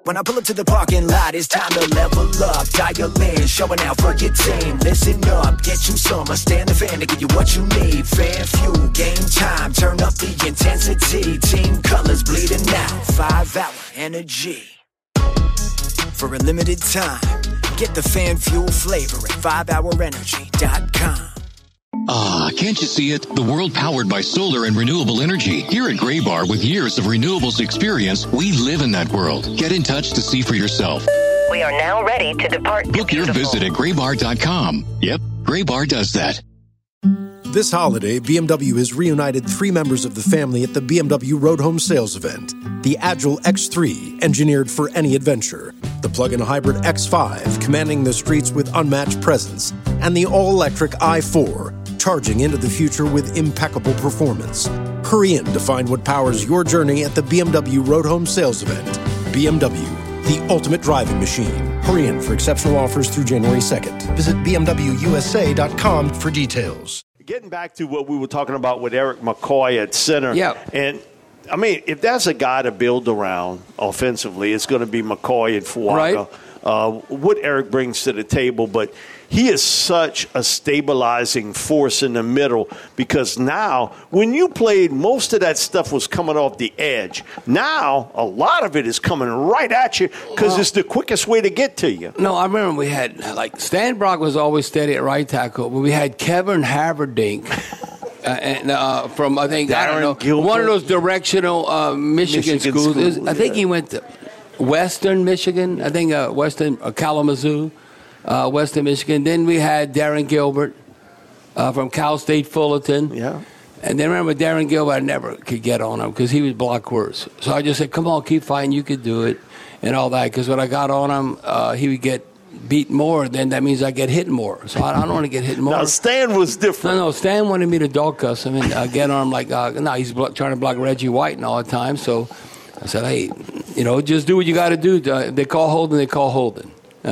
When I pull up to the parking lot, it's time to level up. Dial in, showing out for your team. Listen up, get you some. Stand the fan to give you what you need. Fan fuel, game time, turn up the intensity. Team colors bleeding out, 5-hour energy. For a limited time, get the fan fuel flavor at 5hourenergy.com. Ah, can't you see it? The world powered by solar and renewable energy. Here at Graybar, with years of renewables experience, we live in that world. Get in touch to see for yourself. We are now ready to depart. Book your visit at graybar.com. Yep, Graybar does that. This holiday, BMW has reunited 3 members of the family at the BMW Road Home Sales Event. The Agile X3, engineered for any adventure. The plug-in hybrid X5, commanding the streets with unmatched presence. And the all-electric i4, charging into the future with impeccable performance. Hurry in to find what powers your journey at the BMW Road Home Sales Event. BMW, the ultimate driving machine. Hurry in for exceptional offers through January 2nd. Visit BMWUSA.com for details. Getting back to what we were talking about with Eric McCoy at center. Yeah. And, I mean, if that's a guy to build around offensively, it's going to be McCoy and Fuaga. Right. What Eric brings to the table, but he is such a stabilizing force in the middle because now when you played, most of that stuff was coming off the edge. Now a lot of it is coming right at you because it's the quickest way to get to you. No, I remember we had, like, Stan Brock was always steady at right tackle, but we had Kevin Haverdink. From, I think, I don't know, Gilbert. one of those directional Michigan schools. I think he went to Western Michigan. I think Western Kalamazoo, Western Michigan. Then we had Darren Gilbert from Cal State Fullerton. Yeah. And then remember Darren Gilbert, I never could get on him because he was block worse. So I just said, come on, keep fighting. You could do it and all that. Because when I got on him, he would get beat more, then that means I get hit more. So I don't want to get hit more. Now, Stan was different. No, Stan wanted me to dog cuss him and get on him like, no, he's trying to block Reggie White and all the time. So I said, hey, just do what you got to do. They call holding, they call holding.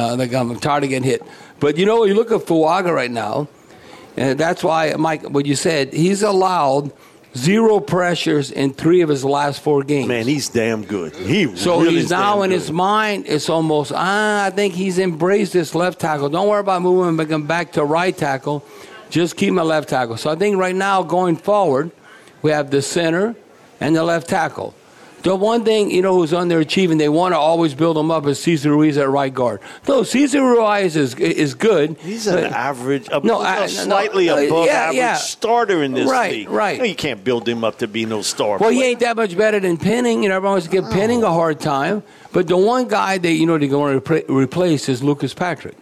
I'm tired of getting hit. But, you look at Fuaga right now, and that's why, Mike, what you said, he's allowed 0 pressures in 3 of his last 4 games. Man, he's damn good. So he's now in his mind, it's almost, I think he's embraced this left tackle. Don't worry about moving him back to right tackle. Just keep him at left tackle. So I think right now, going forward, we have the center and the left tackle. The one thing, who's underachieving, they want to always build him up, is Cesar Ruiz at right guard. No, Cesar Ruiz is good. He's an average, slightly above average starter in this league. Right. No, you can't build him up to be no star Well, player. he ain't that much better than Penning. Everyone wants to give Penning a hard time. But the one guy that, they're going to replace is Lucas Patrick.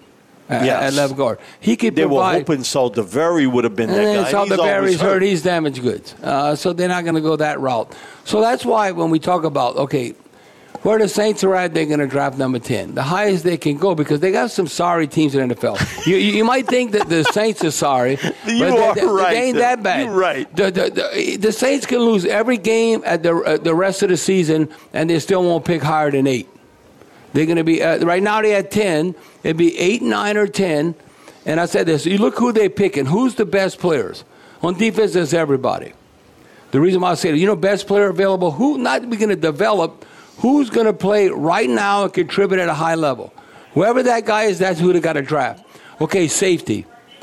At left guard. He could They provide. were hoping Saldiveri would have been that guy. Saldiveri's hurt. He's damaged goods. So they're not going to go that route. So that's why when we talk about, where the Saints are at, they're going to draft number 10. The highest they can go because they got some sorry teams in the NFL. you might think that the Saints are sorry. Right. They ain't that bad. You're right. The Saints can lose every game at the rest of the season, and they still won't pick higher than 8. They're going to be, right now they had 10. It'd be 8, 9, or 10. And I said this, you look who they're picking. Who's the best players? On defense, there's everybody. The reason why I say that, best player available, who not we going to develop, who's going to play right now and contribute at a high level. Whoever that guy is, that's who they got to draft. Okay, safety.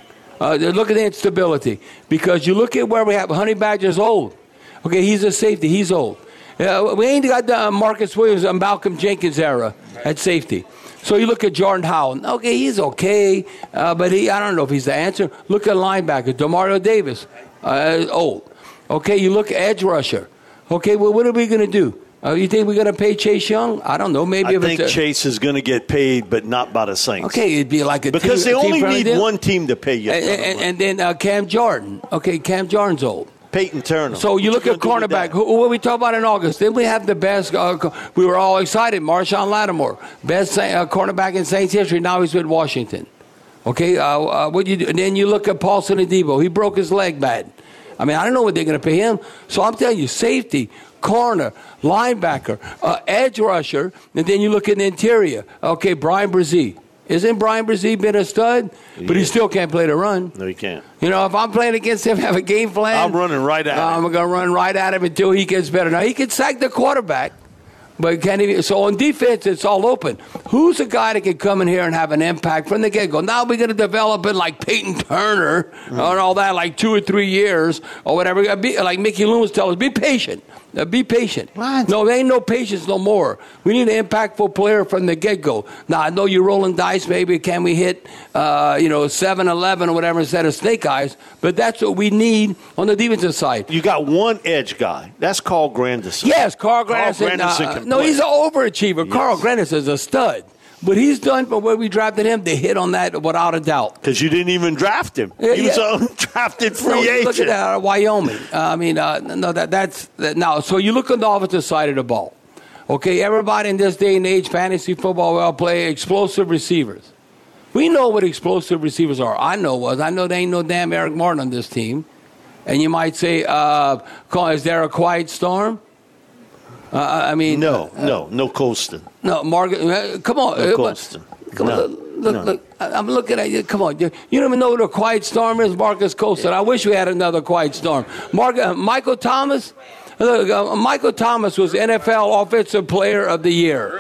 Look at the instability. Because you look at where we have, Honey Badger's old. Okay, he's a safety. He's old. We ain't got the Marcus Williams and Malcolm Jenkins era at safety. So you look at Jordan Howell. Okay, he's okay, but I don't know if he's the answer. Look at linebacker, Demario Davis, old. Okay, you look at edge rusher. Okay, well, what are we going to do? You think we're going to pay Chase Young? I don't know. Maybe I think Chase is going to get paid, but not by the Saints. Okay, it'd be like because they only need one team to pay you. And then Cam Jordan. Okay, Cam Jordan's old. Peyton Turner. So you look at cornerback. Who we talk about in August? Then we have the best. We were all excited. Marshawn Lattimore, best cornerback in Saints history. Now he's with Washington. Okay, what you do? And then you look at Paulson Adebo. He broke his leg bad. I mean, I don't know what they're going to pay him. So I'm telling you, safety, corner, linebacker, edge rusher, and then you look at the interior. Okay, Brian Brzee. Isn't Brian Brzee been a stud? But he still can't play the run. No, he can't. If I'm playing against him, have a game plan. I'm running right at him. I'm going to run right at him until he gets better. Now, he can sack the quarterback, But can he? So on defense, it's all open. Who's a guy that can come in here and have an impact from the get-go? Now we're going to develop it like Peyton Turner and all that, like 2 or 3 years or whatever. Like Mickey Loomis tells us, be patient. Be patient. What? No, there ain't no patience no more. We need an impactful player from the get-go. Now, I know you're rolling dice. Maybe can we hit, 7-11 or whatever instead of snake eyes? But that's what we need on the defensive side. You got one edge guy. That's Carl Granderson. Yes, Carl Granderson. Can no, play. he's an overachiever. Yes. Carl Granderson is a stud. But he's done from where we drafted him. They hit on that without a doubt. Because you didn't even draft him. He was an undrafted free agent. Look at that, Wyoming. Now, so you look on the offensive side of the ball. Okay, everybody in this day and age, fantasy football, well, play explosive receivers. We know what explosive receivers are. I know there ain't no damn Eric Martin on this team. And you might say, is there a quiet storm? No Colston. No, Margaret, come on. No Colston. Look, I'm looking at you. Come on. You don't even know what a quiet storm is, Marcus Colston. I wish we had another quiet storm. Michael Thomas? Michael Thomas was NFL Offensive Player of the Year.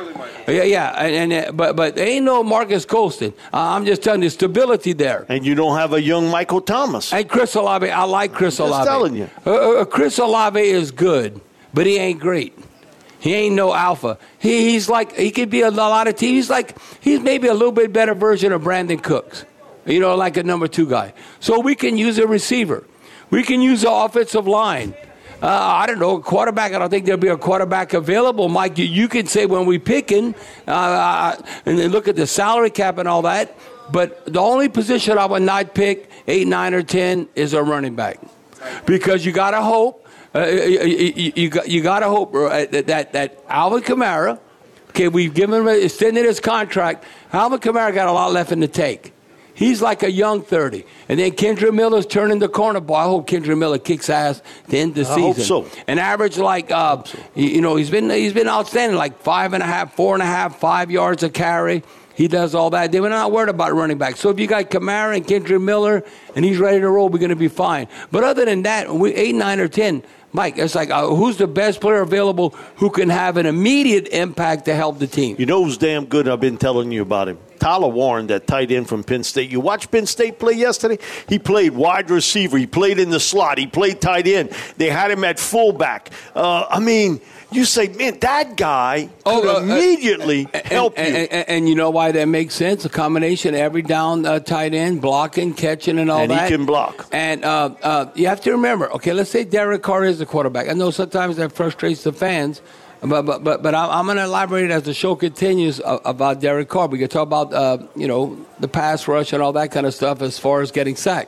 But there ain't no Marcus Colston. I'm just telling you, stability there. And you don't have a young Michael Thomas. And Chris Olave, I like Chris Olave. I'm telling you. Chris Olave is good, but he ain't great. He ain't no alpha. He's like, he could be a lot of teams. He's maybe a little bit better version of Brandon Cooks, like a number 2 guy. So we can use a receiver. We can use the offensive line. I don't know, a quarterback. I don't think there'll be a quarterback available. Mike, you can say when we picking, and then look at the salary cap and all that. But the only position I would not pick 8, 9, or 10 is a running back, because you got to hope. You got to hope that Alvin Kamara, okay, we've given him extended his contract. Alvin Kamara got a lot left in the tank. He's like a young 30. And then Kendra Miller's turning the corner. Boy, I hope Kendra Miller kicks ass to end the season. I hope so. An average he's been outstanding, like 5.5, 4.5, 5 yards a carry. He does all that. They were not worried about running back. So if you got Kamara and Kendra Miller and he's ready to roll, we're going to be fine. But other than that, 8, 9, or 10, Mike, it's like who's the best player available who can have an immediate impact to help the team? You know who's damn good? I've been telling you about him. Tyler Warren, that tight end from Penn State. You watched Penn State play yesterday? He played wide receiver. He played in the slot. He played tight end. They had him at fullback. You say, man, that guy could immediately help you. And you know why that makes sense? A combination, every down tight end, blocking, catching, and all that. And he can block. And you have to remember, okay, let's say Derek Carr is the quarterback. I know sometimes that frustrates the fans, but I'm going to elaborate as the show continues about Derek Carr. We can talk about, the pass rush and all that kind of stuff as far as getting sacked.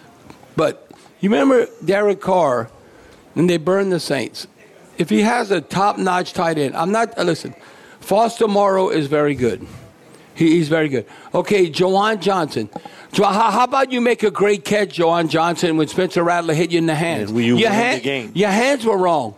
But you remember Derek Carr, and they burned the Saints. If he has a top-notch tight end, listen, Foster Moreau is very good. He's very good. Okay, Juwan Johnson. How about you make a great catch, Juwan Johnson, when Spencer Rattler hit you in the hands? You win the game. Your hands were wrong.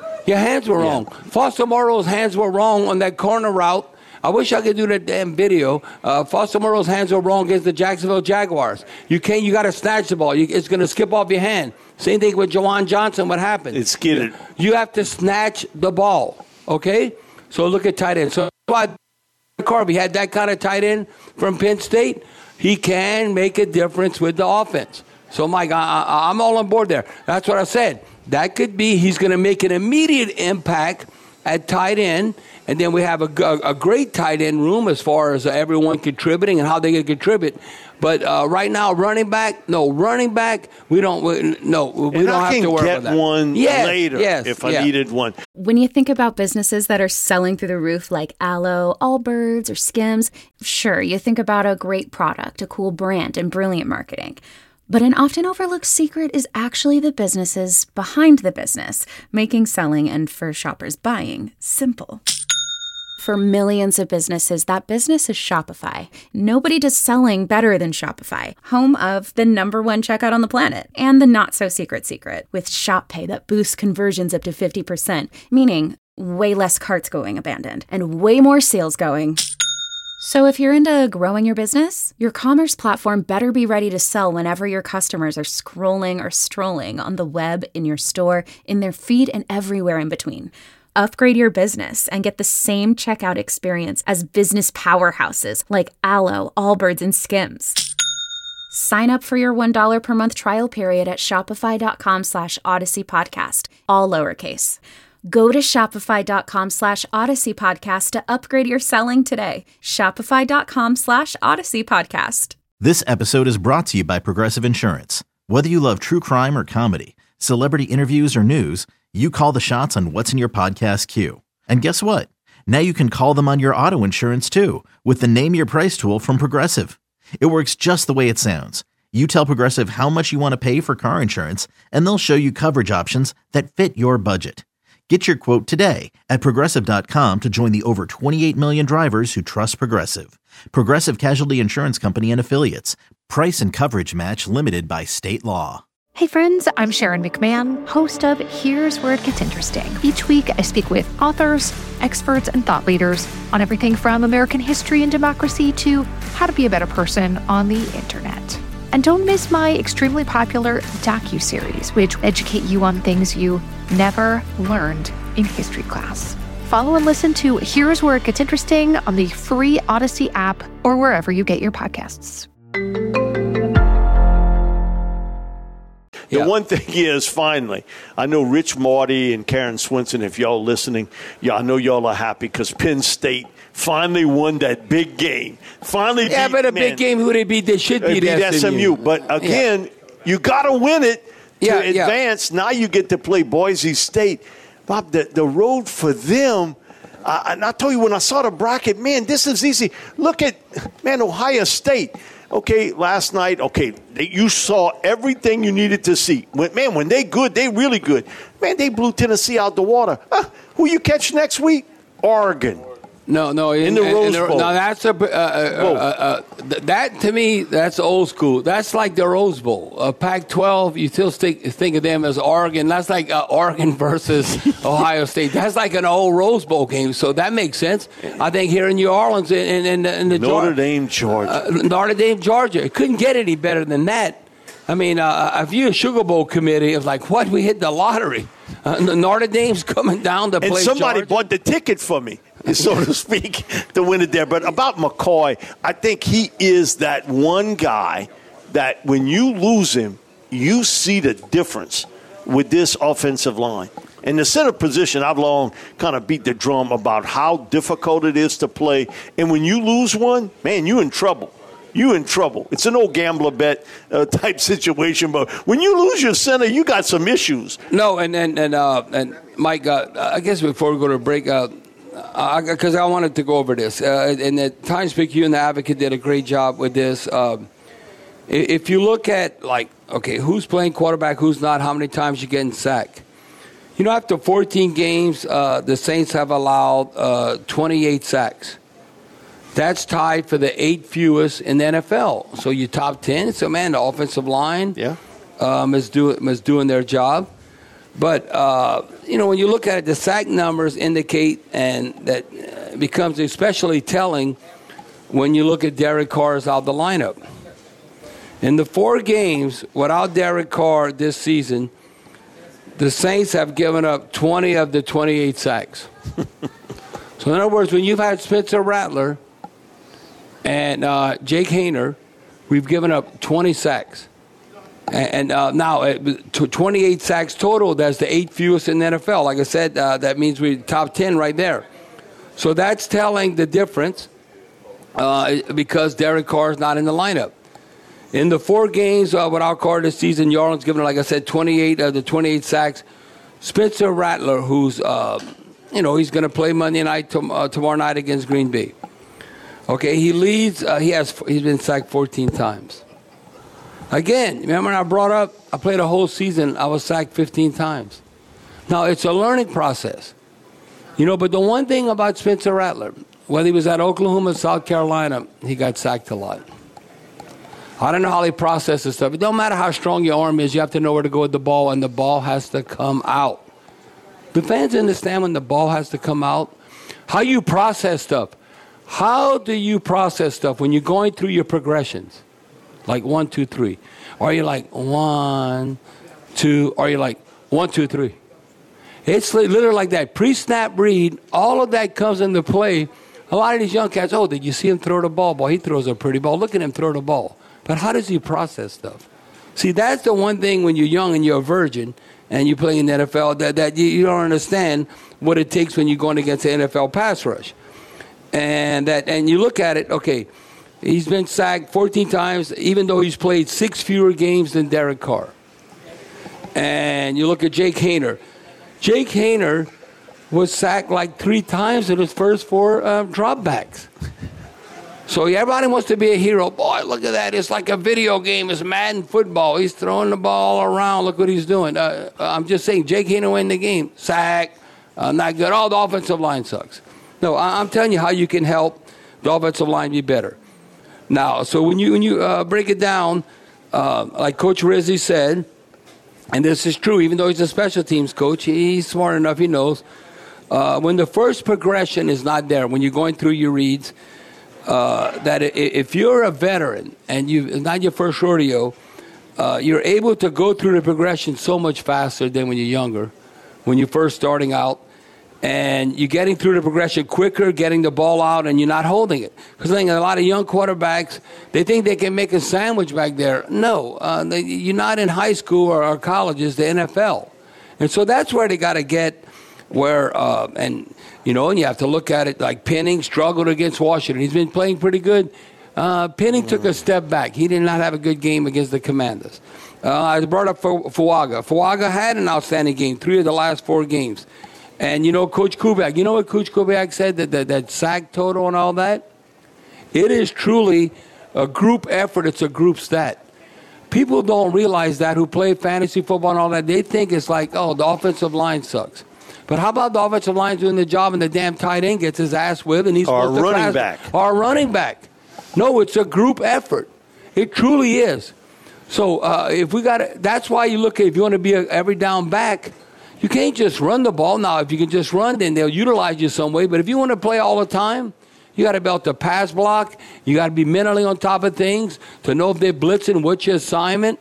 Foster Moreau's hands were wrong on that corner route. I wish I could do that damn video. Foster Moreau's hands were wrong against the Jacksonville Jaguars. You got to snatch the ball. It's going to skip off your hand. Same thing with Juwan Johnson. What happened? It's skidded. You have to snatch the ball. Okay? So look at tight end. So why Carvey had that kind of tight end from Penn State. He can make a difference with the offense. So, Mike, I'm all on board there. That's what I said. That could be he's going to make an immediate impact at tight end. And then we have a great tight end room as far as everyone contributing and how they can contribute. But right now, running back, we don't have to worry about that. I can get one later if I needed one. When you think about businesses that are selling through the roof like Aloe, Allbirds, or Skims, sure, you think about a great product, a cool brand, and brilliant marketing. But an often overlooked secret is actually the businesses behind the business, making selling and, for shoppers, buying simple. For millions of businesses, that business is Shopify. Nobody does selling better than Shopify, home of the #1 checkout on the planet, and the not-so-secret secret, with Shop Pay that boosts conversions up to 50%, meaning way less carts going abandoned, and way more sales going. So if you're into growing your business, your commerce platform better be ready to sell whenever your customers are scrolling or strolling on the web, in your store, in their feed, and everywhere in between. Upgrade your business and get the same checkout experience as business powerhouses like Alo, Allbirds, and Skims. Sign up for your $1 per month trial period at shopify.com/Odyssey Podcast, all lowercase. Go to shopify.com/Odyssey Podcast to upgrade your selling today. Shopify.com/Odyssey Podcast. This episode is brought to you by Progressive Insurance. Whether you love true crime or comedy, celebrity interviews or news, you call the shots on what's in your podcast queue. And guess what? Now you can call them on your auto insurance too with the Name Your Price tool from Progressive. It works just the way it sounds. You tell Progressive how much you want to pay for car insurance, and they'll show you coverage options that fit your budget. Get your quote today at Progressive.com to join the over 28 million drivers who trust Progressive. Progressive Casualty Insurance Company and Affiliates. Price and coverage match limited by state law. Hey friends, I'm Sharon McMahon, host of Here's Where It Gets Interesting. Each week, I speak with authors, experts, and thought leaders on everything from American history and democracy to how to be a better person on the internet. And don't miss my extremely popular docuseries, which educate you on things you never learned in history class. Follow and listen to Here's Where It Gets Interesting on the free Odyssey app or wherever you get your podcasts. The one thing is, finally, I know Rich Marty and Karen Swinson, if y'all listening, I know y'all are happy because Penn State finally won that big game. Finally beat, but a big game, who they beat? They should beat SMU. But again, you got to win it to advance. Now you get to play Boise State. Bob, the road for them, and I told you when I saw the bracket, man, this is easy. Look at, Ohio State. Okay, last night, you saw everything you needed to see. When they good, they really good. Man, they blew Tennessee out the water. Who you catch next week? Oregon. No, in the Rose Bowl. No, that's that to me, that's old school. That's like the Rose Bowl. Pac-12, you still think of them as Oregon. That's like Oregon versus Ohio State. That's like an old Rose Bowl game. So that makes sense. I think here in New Orleans, in the Notre Dame, Georgia. Notre Dame, Georgia. It couldn't get any better than that. I mean, if you a Sugar Bowl committee, it's like, what? We hit the lottery. Notre Dame's coming down to play And somebody Georgia. Bought the ticket for me, so to speak, to win it there. But about McCoy, I think he is that one guy that when you lose him, you see the difference with this offensive line. In the center position, I've long kind of beat the drum about how difficult it is to play. And when you lose one, man, you're in trouble. You're in trouble. It's an old gambler bet type situation, but when you lose your center, you got some issues. No, and Mike, I guess before we go to break, because I wanted to go over this, and the Times-Picayune and the Advocate did a great job with this. If you look at, who's playing quarterback, who's not, how many times you're getting sacked. After 14 games, the Saints have allowed 28 sacks. That's tied for the 8th fewest in the NFL. So you top 10. So, man, the offensive line is doing their job. But, when you look at it, the sack numbers indicate, and that becomes especially telling when you look at Derek Carr's out the lineup. In the 4 games without Derek Carr this season, the Saints have given up 20 of the 28 sacks. So, in other words, when you've had Spencer Rattler and Jake Haener, we've given up 20 sacks. And now 28 sacks total, that's the 8th fewest in the NFL. Like I said, that means we're top 10 right there. So that's telling the difference because Derek Carr is not in the lineup. In the 4 games without Carr this season, New Orleans given, like I said, 28 of the 28 sacks. Spencer Rattler, who's, he's going to play Monday night tomorrow night against Green Bay. Okay, he leads. He's been sacked 14 times. Again, remember I brought up, I played a whole season, I was sacked 15 times. Now, it's a learning process. But the one thing about Spencer Rattler, whether he was at Oklahoma, South Carolina, he got sacked a lot. I don't know how they process this stuff. It don't matter how strong your arm is, you have to know where to go with the ball, and the ball has to come out. The fans understand when the ball has to come out. How you process stuff. How do you process stuff when you're going through your progressions? Like 1, 2, 3. Or you're like 1, 2, or you're like 1, 2, 3. It's literally like that. Pre-snap read, all of that comes into play. A lot of these young cats, did you see him throw the ball? Boy, he throws a pretty ball. Look at him throw the ball. But how does he process stuff? See, that's the one thing when you're young and you're a virgin and you play in the NFL that you don't understand what it takes when you're going against the NFL pass rush. And you look at it, okay, he's been sacked 14 times, even though he's played 6 fewer games than Derek Carr. And you look at Jake Haener. Jake Haener was sacked like 3 times in his first 4 dropbacks. So everybody wants to be a hero. Boy, look at that. It's like a video game. It's Madden football. He's throwing the ball around. Look what he's doing. I'm just saying, Jake Haener win the game. Sack, not good. The offensive line sucks. No, I'm telling you how you can help the offensive line be better. Now, so when you break it down, like Coach Rizzi said, and this is true, even though he's a special teams coach, he's smart enough, he knows. When the first progression is not there, when you're going through your reads, that if you're a veteran and it's not your first rodeo, you're able to go through the progression so much faster than when you're younger, when you're first starting out. And you're getting through the progression quicker, getting the ball out, and you're not holding it. Because I think a lot of young quarterbacks, they think they can make a sandwich back there. No, you're not in high school or college, it's the NFL. And so that's where they got to get where, and you have to look at it like Penning struggled against Washington. He's been playing pretty good. Penning took a step back. He did not have a good game against the Commanders. I brought up Fuaga. Fuaga had an outstanding game, 3 of the last 4 games. And, Coach Kubiak, what Coach Kubiak said, that sack total and all that? It is truly a group effort. It's a group stat. People don't realize that who play fantasy football and all that. They think it's like, the offensive line sucks. But how about the offensive line doing the job and the damn tight end gets his ass whipped and he's supposed to pass? Or running back. No, it's a group effort. It truly is. So that's why you look at, if you want to be every down back, you can't just run the ball. Now, if you can just run, then they'll utilize you some way. But if you want to play all the time, you got to be able to pass block. You got to be mentally on top of things to know if they're blitzing, what's your assignment,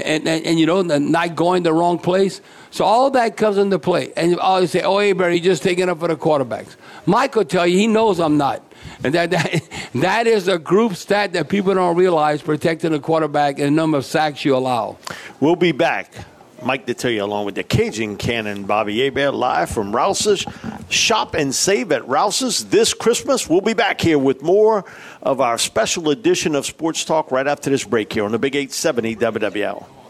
and not going the wrong place. So all that comes into play. And you always say, hey, Barry, you're just taking up for the quarterbacks. Mike will tell you he knows I'm not. And that is a group stat that people don't realize, protecting the quarterback and the number of sacks you allow. We'll be back. Mike Detillier along with the Cajun Cannon, Bobby Hebert, live from Rouse's. Shop and save at Rouse's this Christmas. We'll be back here with more of our special edition of Sports Talk right after this break here on the Big 870 WWL.